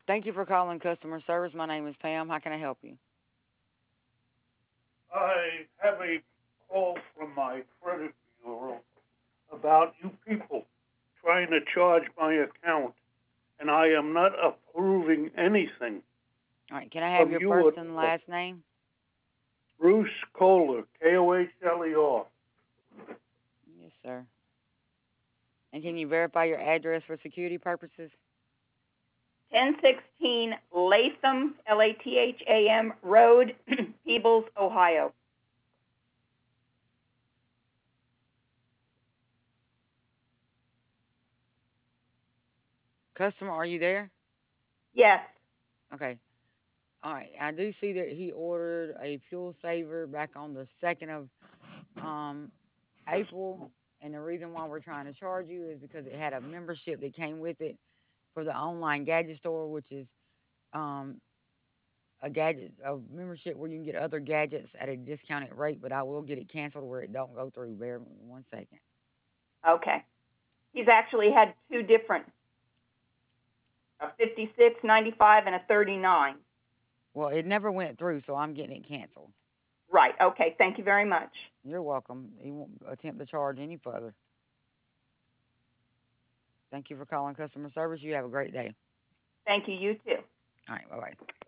Thank you for calling customer service. My name is Pam. How can I help you? I have a call from my credit bureau about you people trying to charge my account, and I am not approving anything All right. Can I have from your you first at and all. last name? Bruce Kohler, Kohler. Yes, sir. And can you verify your address for security purposes? 1016 Latham, Latham Road, Peebles, Ohio. Customer, are you there? Yes. Okay. All right. I do see that he ordered a fuel saver back on the 2nd of um, April. And the reason why we're trying to charge you is because it had a membership that came with it for the online gadget store, which is um, a membership where you can get other gadgets at a discounted rate. But I will get it canceled where it don't go through. Bear with me 1 second. Okay. He's actually had two different, a 56.95 and a 39. Well, it never went through, so I'm getting it canceled. Right. Okay. Thank you very much. You're welcome. He won't attempt to charge any further. Thank you for calling customer service. You have a great day. Thank you. You too. All right. Bye bye.